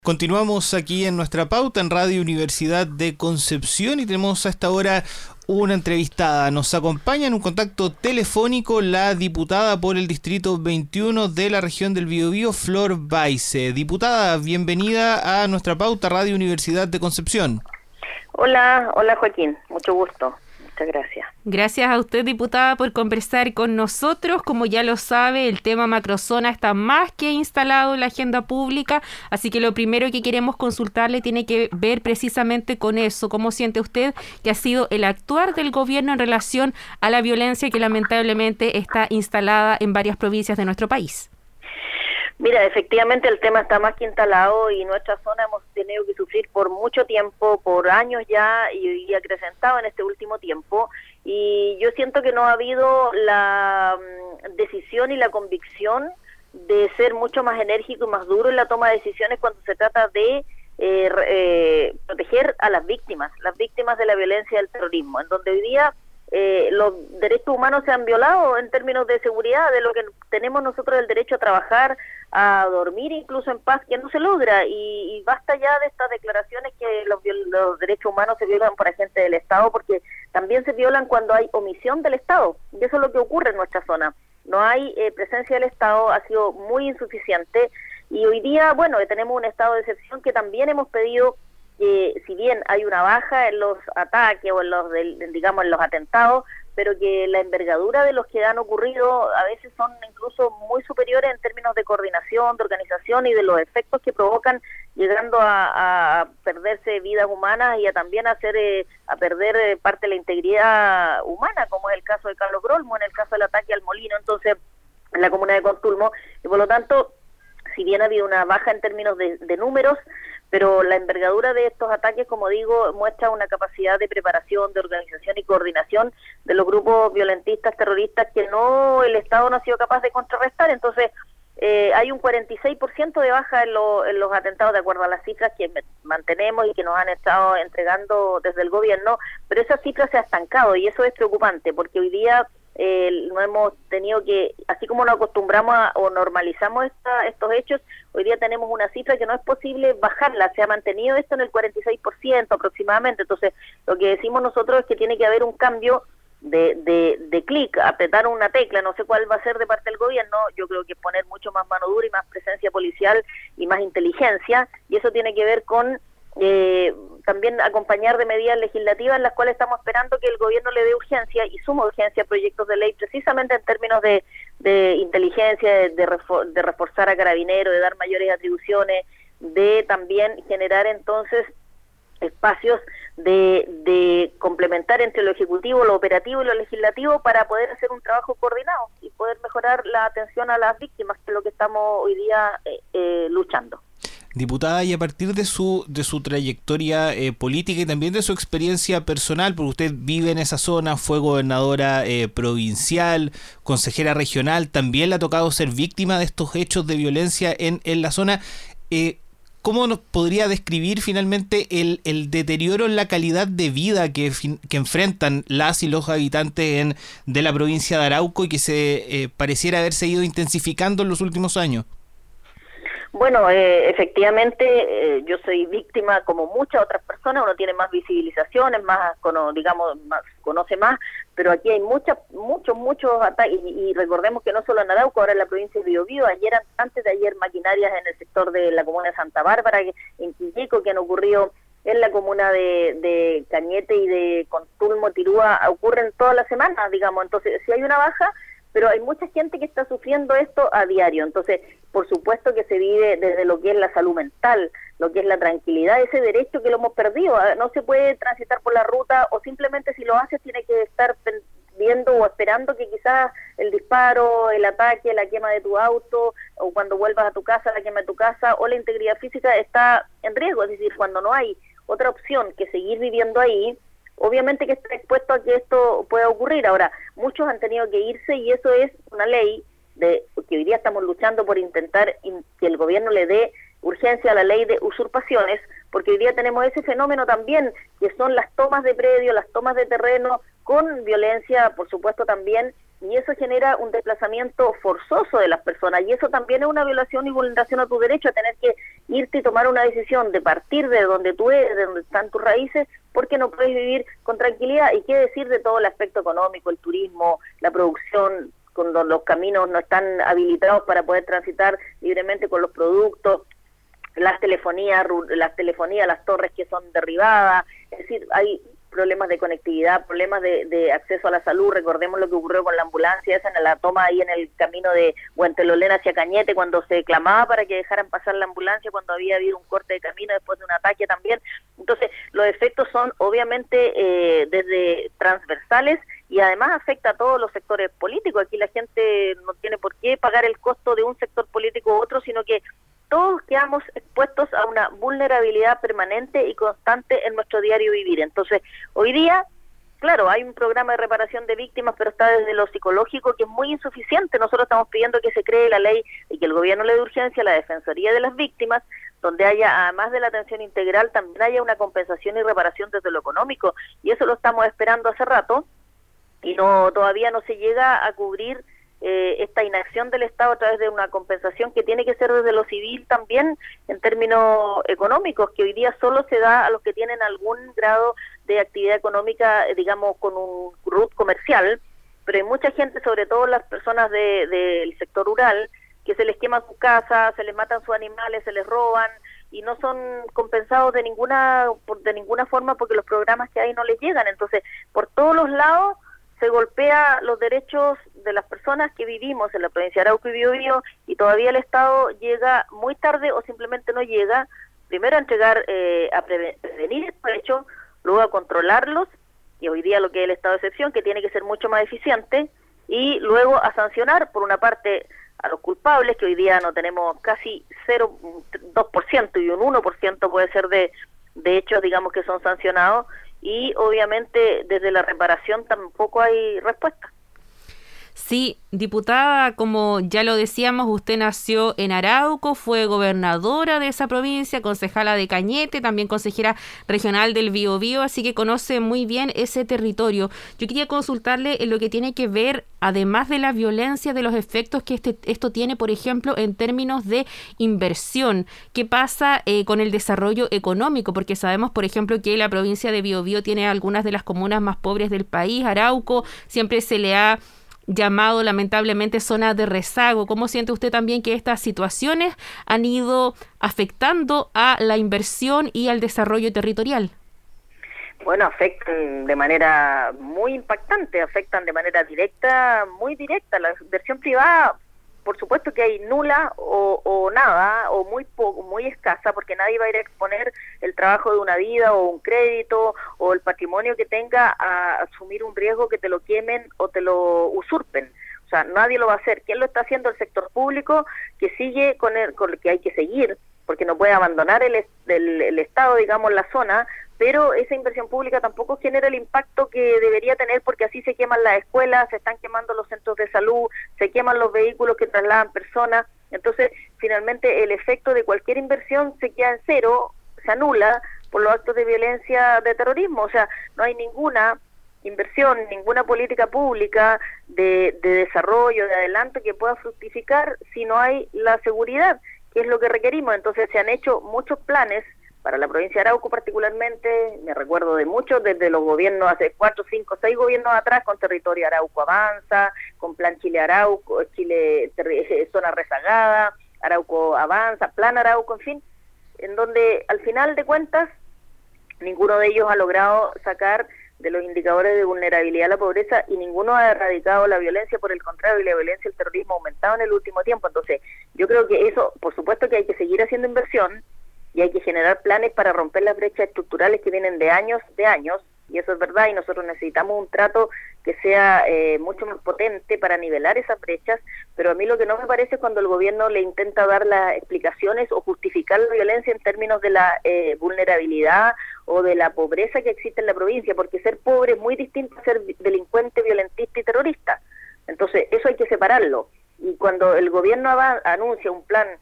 Continuamos aquí en nuestra pauta en Radio Universidad de Concepción y tenemos a esta hora una entrevistada. Nos acompaña en un contacto telefónico la diputada por el Distrito 21 de la región del Biobío, Flor Baize. Diputada, bienvenida a nuestra pauta Radio Universidad de Concepción. Hola Joaquín, mucho gusto. Muchas gracias. Gracias a usted, diputada, por conversar con nosotros. Como ya lo sabe, el tema macrozona está más que instalado en la agenda pública, así que lo primero que queremos consultarle tiene que ver precisamente con eso. ¿Cómo siente usted que ha sido el actuar del gobierno en relación a la violencia que lamentablemente está instalada en varias provincias de nuestro país? Mira, efectivamente el tema está más que instalado y nuestra zona hemos tenido que sufrir por mucho tiempo, por años ya, y acrecentado en este último tiempo. Y yo siento que no ha habido la decisión y la convicción de ser mucho más enérgico y más duro en la toma de decisiones cuando se trata de proteger a las víctimas de la violencia y del terrorismo, en donde hoy día los derechos humanos se han violado en términos de seguridad, de lo que tenemos nosotros el derecho a trabajar, a dormir incluso en paz, que no se logra, y basta ya de estas declaraciones que los derechos humanos se violan por agentes del Estado, porque también se violan cuando hay omisión del Estado, y eso es lo que ocurre en nuestra zona. No hay presencia del Estado, ha sido muy insuficiente, y hoy día, bueno, tenemos un estado de excepción que también hemos pedido que, si bien hay una baja en los ataques o en los, digamos, en los atentados, pero que la envergadura de los que han ocurrido a veces son incluso muy superiores en términos de coordinación, de organización y de los efectos que provocan, llegando a perderse vidas humanas y a también a perder parte de la integridad humana, como es el caso de Carlos Grolmo, en el caso del ataque al molino, entonces, en la comuna de Contulmo, y por lo tanto, si bien ha habido una baja en términos de números, pero la envergadura de estos ataques, como digo, muestra una capacidad de preparación, de organización y coordinación de los grupos violentistas, terroristas, que el Estado no ha sido capaz de contrarrestar. Entonces, hay un 46% de baja en los atentados, de acuerdo a las cifras que mantenemos y que nos han estado entregando desde el gobierno, pero esa cifra se ha estancado y eso es preocupante, porque hoy día no hemos tenido que, así como nos acostumbramos o normalizamos estos hechos, hoy día tenemos una cifra que no es posible bajarla, se ha mantenido esto en el 46% aproximadamente. Entonces lo que decimos nosotros es que tiene que haber un cambio de clic, apretar una tecla, no sé cuál va a ser de parte del gobierno, yo creo que poner mucho más mano dura y más presencia policial y más inteligencia, y eso tiene que ver con también acompañar de medidas legislativas en las cuales estamos esperando que el gobierno le dé urgencia y suma urgencia a proyectos de ley, precisamente en términos de inteligencia, de reforzar a Carabineros, de dar mayores atribuciones, de también generar entonces espacios de complementar entre lo ejecutivo, lo operativo y lo legislativo para poder hacer un trabajo coordinado y poder mejorar la atención a las víctimas, que es lo que estamos hoy día luchando. Diputada, y a partir de su trayectoria política y también de su experiencia personal, porque usted vive en esa zona, fue gobernadora provincial, consejera regional, también le ha tocado ser víctima de estos hechos de violencia en la zona, ¿cómo nos podría describir finalmente el deterioro en la calidad de vida que enfrentan las y los habitantes de la provincia de Arauco y que se pareciera haberse ido intensificando en los últimos años? Bueno, efectivamente, yo soy víctima como muchas otras personas, uno tiene más visibilizaciones, más conoce más, pero aquí hay muchos ataques, y recordemos que no solo en Arauco, ahora en la provincia de Biobío, antes de ayer maquinarias en el sector de la comuna de Santa Bárbara, en Quilleco, que han ocurrido en la comuna de Cañete y de Contulmo, Tirúa, ocurren todas las semanas, digamos. Entonces, si hay una baja, pero hay mucha gente que está sufriendo esto a diario. Entonces, por supuesto que se vive desde lo que es la salud mental, lo que es la tranquilidad, ese derecho que lo hemos perdido. No se puede transitar por la ruta, o simplemente si lo haces tiene que estar viendo o esperando que quizás el disparo, el ataque, la quema de tu auto, o cuando vuelvas a tu casa, la quema de tu casa, o la integridad física está en riesgo. Es decir, cuando no hay otra opción que seguir viviendo ahí, obviamente que está expuesto a que esto pueda ocurrir. Ahora, muchos han tenido que irse, y eso es una ley que hoy día estamos luchando por intentar que el gobierno le dé urgencia a la ley de usurpaciones, porque hoy día tenemos ese fenómeno también, que son las tomas de predio, las tomas de terreno, con violencia, por supuesto también, y eso genera un desplazamiento forzoso de las personas, y eso también es una violación y vulneración a tu derecho a tener que irte y tomar una decisión de partir de donde tú eres, de donde están tus raíces, porque no puedes vivir con tranquilidad. Y qué decir de todo el aspecto económico, el turismo, la producción, cuando los caminos no están habilitados para poder transitar libremente con los productos, las telefonías, las torres que son derribadas, es decir, hay problemas de conectividad, problemas de acceso a la salud. Recordemos lo que ocurrió con la ambulancia esa en la toma ahí en el camino de Huentelolén hacia Cañete, cuando se clamaba para que dejaran pasar la ambulancia, cuando había habido un corte de camino después de un ataque también. Entonces, los efectos son obviamente desde transversales, y además afecta a todos los sectores políticos. Aquí la gente no tiene por qué pagar el costo de un sector político u otro, sino que todos quedamos expuestos a una vulnerabilidad permanente y constante en nuestro diario vivir. Entonces, hoy día, claro, hay un programa de reparación de víctimas, pero está desde lo psicológico, que es muy insuficiente. Nosotros estamos pidiendo que se cree la ley y que el gobierno le dé urgencia a la Defensoría de las Víctimas, donde haya, además de la atención integral, también haya una compensación y reparación desde lo económico, y eso lo estamos esperando hace rato, y todavía no se llega a cubrir esta inacción del Estado a través de una compensación que tiene que ser desde lo civil también en términos económicos, que hoy día solo se da a los que tienen algún grado de actividad económica, digamos, con un RUT comercial, pero hay mucha gente, sobre todo las personas del sector rural, que se les queman sus casas, se les matan sus animales, se les roban, y no son compensados de ninguna forma, porque los programas que hay no les llegan. Entonces, por todos los lados se golpea los derechos de las personas que vivimos en la provincia de Arauco y Biobío, y todavía el Estado llega muy tarde o simplemente no llega, primero a entregar, a prevenir estos hechos, luego a controlarlos, y hoy día lo que es el estado de excepción, que tiene que ser mucho más eficiente, y luego a sancionar, por una parte, a los culpables, que hoy día no tenemos casi 0,2% y un 1% puede ser de hechos, digamos, que son sancionados, y obviamente desde la reparación tampoco hay respuesta. Sí, diputada, como ya lo decíamos, usted nació en Arauco, fue gobernadora de esa provincia, concejala de Cañete, también consejera regional del Biobío, así que conoce muy bien ese territorio. Yo quería consultarle en lo que tiene que ver, además de la violencia, de los efectos que esto tiene, por ejemplo, en términos de inversión. ¿Qué pasa con el desarrollo económico? Porque sabemos, por ejemplo, que la provincia de Biobío tiene algunas de las comunas más pobres del país. Arauco siempre se le ha llamado lamentablemente zona de rezago. ¿Cómo siente usted también que estas situaciones han ido afectando a la inversión y al desarrollo territorial? Bueno, afectan de manera muy impactante, afectan de manera directa, muy directa. La inversión privada, por supuesto que hay nula o nada, o muy poco, muy escasa, porque nadie va a ir a exponer el trabajo de una vida o un crédito o el patrimonio que tenga a asumir un riesgo que te lo quemen o te lo usurpen. O sea, nadie lo va a hacer. ¿Quién lo está haciendo? El sector público, que sigue con el que hay que seguir, porque no puede abandonar el Estado, digamos, la zona, pero esa inversión pública tampoco genera el impacto que debería tener, porque así se queman las escuelas, se están quemando los centros de salud, se queman los vehículos que trasladan personas. Entonces, finalmente, el efecto de cualquier inversión se queda en cero, se anula por los actos de violencia de terrorismo. O sea, no hay ninguna inversión, ninguna política pública de desarrollo, de adelanto que pueda fructificar si no hay la seguridad, que es lo que requerimos. Entonces, se han hecho muchos planes para la provincia de Arauco particularmente, me recuerdo de muchos, desde los gobiernos, hace 4, 5, 6 gobiernos atrás, con Territorio Arauco Avanza, con Plan Chile Arauco, Zona Rezagada, Arauco Avanza, Plan Arauco, en fin, en donde al final de cuentas ninguno de ellos ha logrado sacar de los indicadores de vulnerabilidad a la pobreza, y ninguno ha erradicado la violencia. Por el contrario, la violencia y el terrorismo ha aumentado en el último tiempo. Entonces, yo creo que eso, por supuesto que hay que seguir haciendo inversión, y hay que generar planes para romper las brechas estructurales que vienen de años, y eso es verdad, y nosotros necesitamos un trato que sea mucho más potente para nivelar esas brechas. Pero a mí lo que no me parece es cuando el gobierno le intenta dar las explicaciones o justificar la violencia en términos de la vulnerabilidad o de la pobreza que existe en la provincia, porque ser pobre es muy distinto a ser delincuente, violentista y terrorista. Entonces, eso hay que separarlo. Y cuando el gobierno anuncia un plan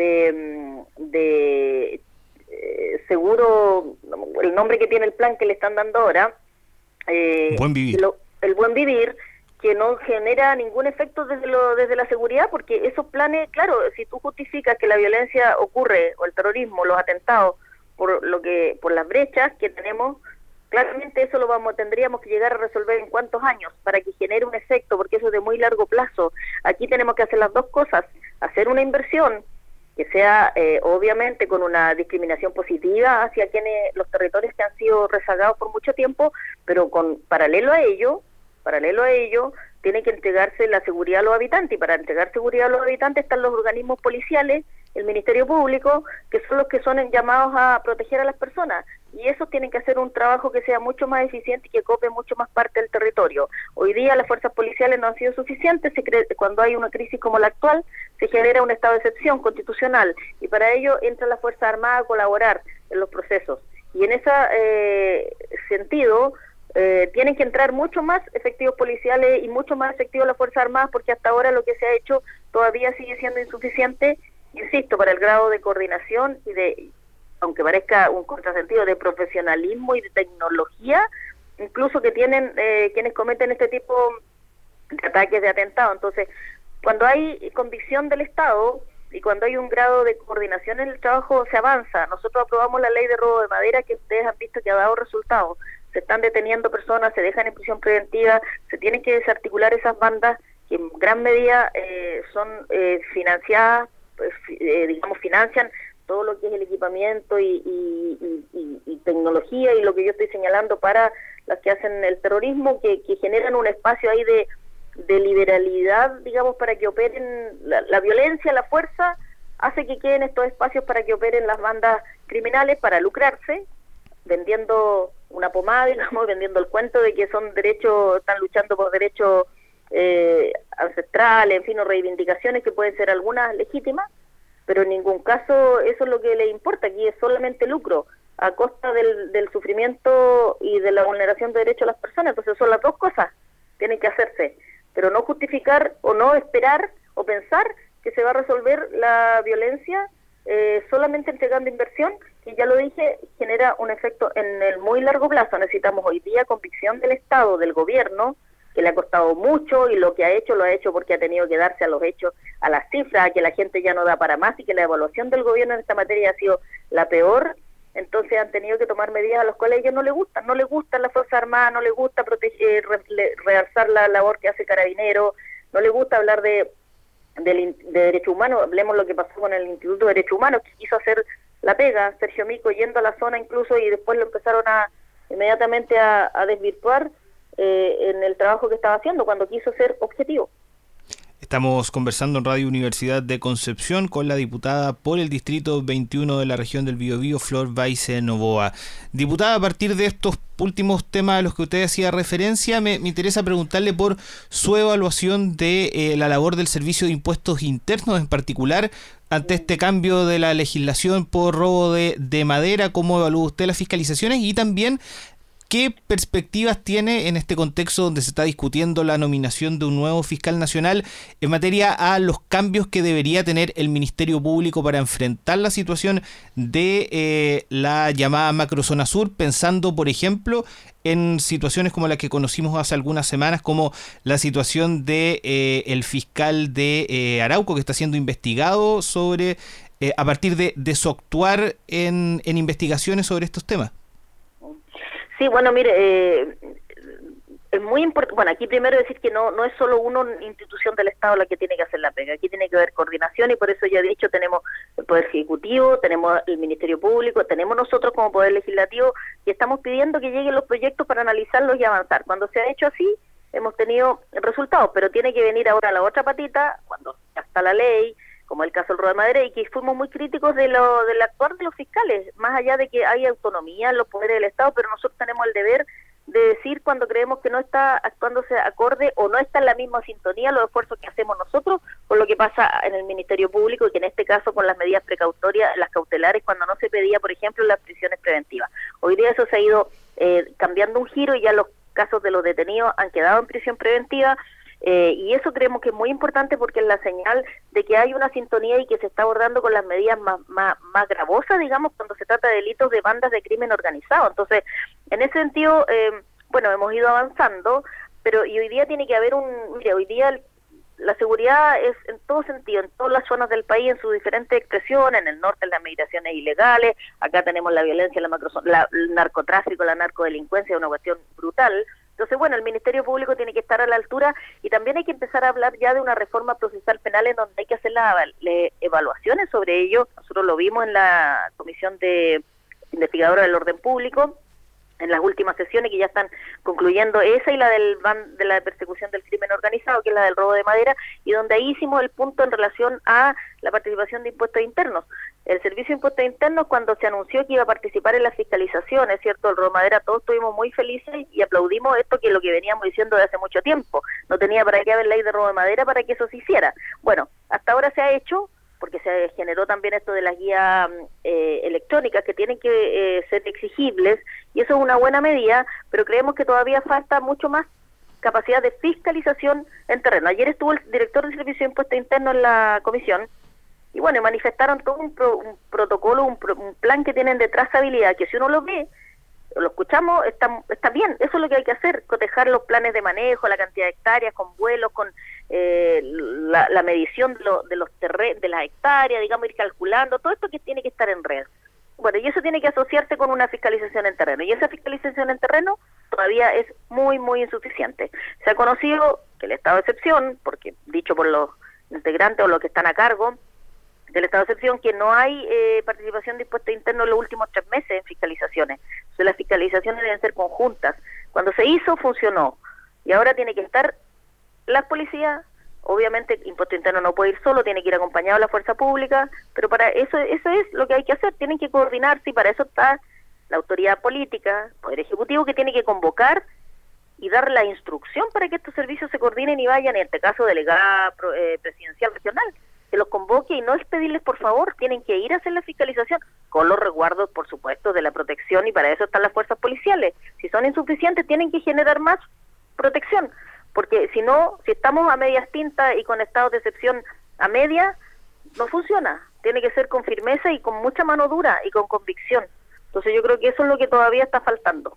de seguro, el nombre que tiene el plan que le están dando ahora, Buen Vivir. El Buen Vivir, que no genera ningún efecto desde la seguridad, porque esos planes, claro, si tú justificas que la violencia ocurre, o el terrorismo, los atentados, por las brechas que tenemos, claramente eso tendríamos que llegar a resolver en cuántos años para que genere un efecto, porque eso es de muy largo plazo. Aquí tenemos que hacer las dos cosas, hacer una inversión que sea obviamente con una discriminación positiva hacia los territorios que han sido rezagados por mucho tiempo, pero paralelo a ello tiene que entregarse la seguridad a los habitantes, y para entregar seguridad a los habitantes están los organismos policiales, el Ministerio Público, que son los que son llamados a proteger a las personas, y esos tienen que hacer un trabajo que sea mucho más eficiente y que cope mucho más parte del territorio. Hoy día las fuerzas policiales no han sido suficientes, cuando hay una crisis como la actual, se genera un estado de excepción constitucional, y para ello entra la Fuerza Armada a colaborar en los procesos, y en ese sentido tienen que entrar mucho más efectivos policiales y mucho más efectivos las Fuerzas Armadas, porque hasta ahora lo que se ha hecho todavía sigue siendo insuficiente, insisto, para el grado de coordinación y aunque parezca un contrasentido, de profesionalismo y de tecnología, incluso que tienen quienes cometen este tipo de ataques, de atentados. Entonces, cuando hay convicción del Estado y cuando hay un grado de coordinación en el trabajo, se avanza. Nosotros aprobamos la ley de robo de madera, que ustedes han visto que ha dado resultados. Se están deteniendo personas, se dejan en prisión preventiva, se tienen que desarticular esas bandas que en gran medida son financiadas, financian todo lo que es el equipamiento y tecnología, y lo que yo estoy señalando para las que hacen el terrorismo, que generan un espacio ahí de liberalidad, digamos, para que operen la violencia, la fuerza, hace que queden estos espacios para que operen las bandas criminales para lucrarse, vendiendo una pomada, digamos, vendiendo el cuento de que están luchando por derechos ancestrales, en fin, o reivindicaciones que pueden ser algunas legítimas, pero en ningún caso eso es lo que le importa. Aquí es solamente lucro, a costa del sufrimiento y de la vulneración de derechos de las personas. Entonces son las dos cosas, tienen que hacerse, pero no justificar o no esperar o pensar que se va a resolver la violencia solamente entregando inversión, que ya lo dije, genera un efecto en el muy largo plazo. Necesitamos hoy día convicción del Estado, del gobierno, que le ha costado mucho, y lo que lo ha hecho porque ha tenido que darse a los hechos, a las cifras, a que la gente ya no da para más, y que la evaluación del gobierno en esta materia ha sido la peor. Entonces han tenido que tomar medidas a las cuales a ellos no les gustan la Fuerza Armada, no les gusta proteger, realzar la labor que hace Carabineros, no les gusta hablar de derechos humanos. Hablemos lo que pasó con el Instituto de Derechos Humanos, que quiso hacer la pega, Sergio Mico yendo a la zona incluso, y después lo empezaron inmediatamente a desvirtuar en el trabajo que estaba haciendo cuando quiso ser objetivo. Estamos conversando en Radio Universidad de Concepción con la diputada por el Distrito 21 de la región del Biobío, Flor Baize Novoa. Diputada, a partir de estos últimos temas a los que usted hacía referencia, me interesa preguntarle por su evaluación de la labor del Servicio de Impuestos Internos, en particular ante este cambio de la legislación por robo de madera. ¿Cómo evalúa usted las fiscalizaciones? Y también, ¿qué perspectivas tiene en este contexto donde se está discutiendo la nominación de un nuevo fiscal nacional en materia a los cambios que debería tener el Ministerio Público para enfrentar la situación de la llamada macrozona sur, pensando, por ejemplo, en situaciones como la que conocimos hace algunas semanas, como la situación de el fiscal de Arauco, que está siendo investigado sobre a partir de su actuar en investigaciones sobre estos temas? Sí, bueno, mire, es muy importante. Bueno, aquí primero decir que no es solo una institución del Estado la que tiene que hacer la pega. Aquí tiene que haber coordinación, y por eso ya he dicho, tenemos el Poder Ejecutivo, tenemos el Ministerio Público, tenemos nosotros como Poder Legislativo, y estamos pidiendo que lleguen los proyectos para analizarlos y avanzar. Cuando se ha hecho así, hemos tenido resultados, pero tiene que venir ahora la otra patita, cuando ya está la ley, como el caso del robo de madera, y que fuimos muy críticos del actuar de los fiscales, más allá de que hay autonomía en los poderes del Estado, pero nosotros tenemos el deber de decir cuando creemos que no está actuándose acorde o no está en la misma sintonía los esfuerzos que hacemos nosotros con lo que pasa en el Ministerio Público, y que en este caso con las medidas precautorias, las cautelares, cuando no se pedía, por ejemplo, las prisiones preventivas. Hoy día eso se ha ido cambiando un giro, y ya los casos de los detenidos han quedado en prisión preventiva. Y eso creemos que es muy importante, porque es la señal de que hay una sintonía y que se está abordando con las medidas más gravosas, digamos, cuando se trata de delitos de bandas de crimen organizado. Entonces, en ese sentido, hemos ido avanzando, pero y hoy día tiene que haber mire, hoy día la seguridad es en todo sentido, en todas las zonas del país, en sus diferentes expresiones, en el norte las migraciones ilegales, acá tenemos la violencia, el narcotráfico, la narcodelincuencia, una cuestión brutal. Entonces, bueno, el Ministerio Público tiene que estar a la altura y también hay que empezar a hablar ya de una reforma procesal penal en donde hay que hacer las evaluaciones sobre ello. Nosotros lo vimos en la Comisión de Investigadora del Orden Público, en las últimas sesiones que ya están concluyendo esa y la de la persecución del crimen organizado, que es la del robo de madera, y donde ahí hicimos el punto en relación a la participación de impuestos internos. El Servicio de Impuestos Internos, cuando se anunció que iba a participar en las fiscalizaciones, ¿cierto?, el robo de madera, todos estuvimos muy felices y aplaudimos esto, que es lo que veníamos diciendo de hace mucho tiempo. No tenía para qué haber ley de robo de madera para que eso se hiciera. Bueno, hasta ahora se ha hecho, porque se generó también esto de las guías electrónicas que tienen que ser exigibles, y eso es una buena medida, pero creemos que todavía falta mucho más capacidad de fiscalización en terreno. Ayer estuvo el director del Servicio de Impuestos Internos en la comisión, y bueno, manifestaron todo un protocolo, un plan que tienen de trazabilidad, que si uno lo ve, lo escuchamos, está bien, eso es lo que hay que hacer, cotejar los planes de manejo, la cantidad de hectáreas, con vuelos, con la medición de las hectáreas, digamos, ir calculando, todo esto que tiene que estar en red. Bueno, y eso tiene que asociarse con una fiscalización en terreno, y esa fiscalización en terreno todavía es muy, muy insuficiente. Se ha conocido que el estado de excepción, porque dicho por los integrantes o los que están a cargo del estado de excepción, que no hay participación de impuestos internos en los últimos 3 meses en fiscalizaciones. Entonces las fiscalizaciones deben ser conjuntas. Cuando se hizo, funcionó. Y ahora tiene que estar las policías, obviamente impuesto interno no puede ir solo, tiene que ir acompañado de la fuerza pública, pero para eso es lo que hay que hacer, tienen que coordinarse, y para eso está la autoridad política, Poder Ejecutivo, que tiene que convocar y dar la instrucción para que estos servicios se coordinen y vayan, en este caso delegada presidencial regional, que los convoque y no es pedirles por favor, tienen que ir a hacer la fiscalización con los resguardos, por supuesto, de la protección, y para eso están las fuerzas policiales. Si son insuficientes, tienen que generar más protección, porque si no, si estamos a medias tintas y con estados de excepción a media, no funciona. Tiene que ser con firmeza y con mucha mano dura y con convicción. Entonces yo creo que eso es lo que todavía está faltando.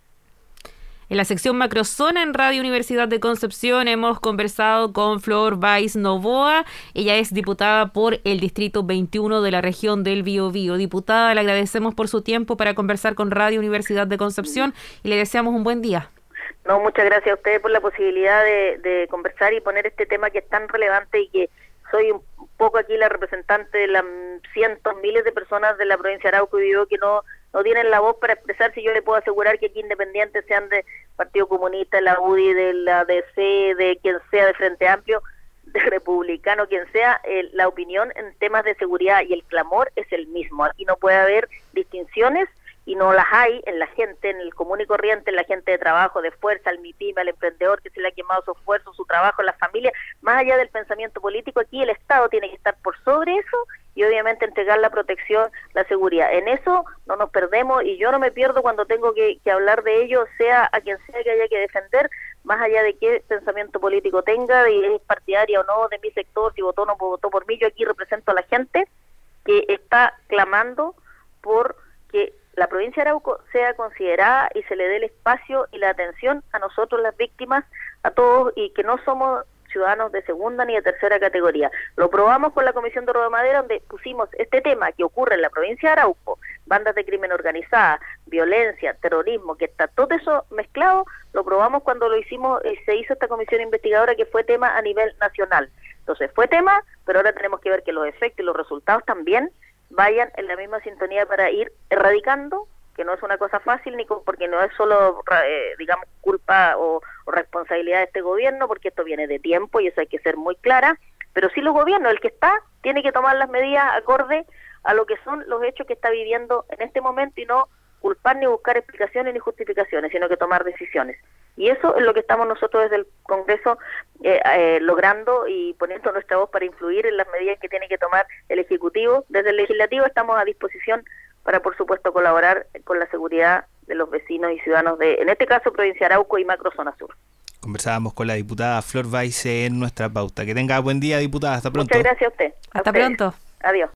En la sección Macrozona en Radio Universidad de Concepción hemos conversado con Flor Valls Novoa. Ella es diputada por el Distrito 21 de la región del Biobío. Diputada, le agradecemos por su tiempo para conversar con Radio Universidad de Concepción y le deseamos un buen día. No, muchas gracias a ustedes por la posibilidad de conversar y poner este tema que es tan relevante, y que soy un poco aquí la representante de las cientos, miles de personas de la provincia de Arauco y Biobío que no tienen la voz para expresarse. Yo le puedo asegurar que aquí independientes, sean de Partido Comunista, de la UDI, de la DC, de quien sea, de Frente Amplio, de Republicano, quien sea, la opinión en temas de seguridad y el clamor es el mismo. Aquí no puede haber distinciones, y no las hay en la gente, en el común y corriente, en la gente de trabajo, de fuerza, al MIPYME, al emprendedor que se le ha quemado su esfuerzo, su trabajo, la familia. Más allá del pensamiento político, aquí el Estado tiene que estar por sobre eso y obviamente entregar la protección, la seguridad. En eso no nos perdemos, y yo no me pierdo cuando tengo que hablar de ello, sea a quien sea que haya que defender, más allá de qué pensamiento político tenga, de es partidaria o no de mi sector, si votó o no votó por mí. Yo aquí represento a la gente que está clamando por que la provincia de Arauco sea considerada y se le dé el espacio y la atención a nosotros, las víctimas, a todos, y que no somos ciudadanos de segunda ni de tercera categoría. Lo probamos con la Comisión de Robo de Madera, donde pusimos este tema que ocurre en la provincia de Arauco, bandas de crimen organizada, violencia, terrorismo, que está todo eso mezclado. Lo probamos cuando lo hicimos, se hizo esta comisión investigadora, que fue tema a nivel nacional. Entonces fue tema, pero ahora tenemos que ver que los efectos y los resultados también vayan en la misma sintonía para ir erradicando, que no es una cosa fácil, ni porque no es solo, digamos, culpa o responsabilidad de este gobierno, porque esto viene de tiempo y eso hay que ser muy clara, pero sí los gobiernos, el que está, tiene que tomar las medidas acorde a lo que son los hechos que está viviendo en este momento, y no culpar ni buscar explicaciones ni justificaciones, sino que tomar decisiones. Y eso es lo que estamos nosotros desde el Congreso logrando y poniendo nuestra voz para influir en las medidas que tiene que tomar el Ejecutivo. Desde el Legislativo estamos a disposición para, por supuesto, colaborar con la seguridad de los vecinos y ciudadanos de, en este caso, provincia de Arauco y Macrozona Sur. Conversábamos con la diputada Flor Valls en nuestra pauta. Que tenga buen día, diputada. Hasta pronto. Muchas gracias a usted. Hasta pronto. Adiós.